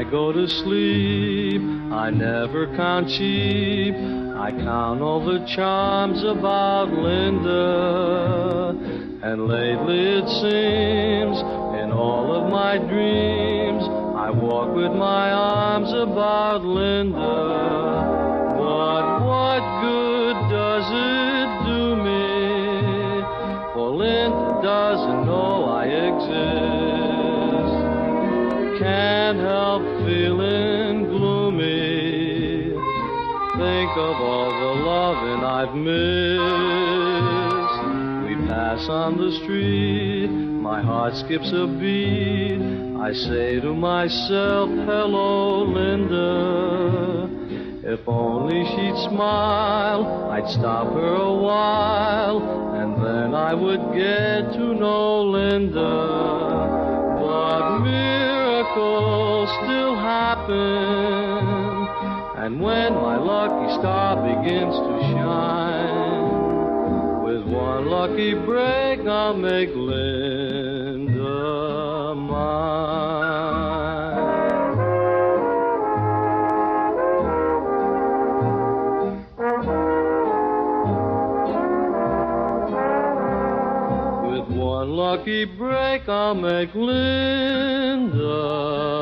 go to sleep, I never count sheep. I count all the charms about Linda. And lately it seems, in all of my dreams, I walk with my arms about Linda. But what good does it do me? For Linda doesn't know I exist. Can't help feeling gloomy. Think of all the loving I've missed. We pass on the street, my heart skips a beat. I say to myself, hello, Linda. If only she'd smile, I'd stop her a while, and then I would get to know Linda. But miracles still happen, and when my lucky star begins to shine, with one lucky break I'll make Linda mine. With one lucky break I'll make Linda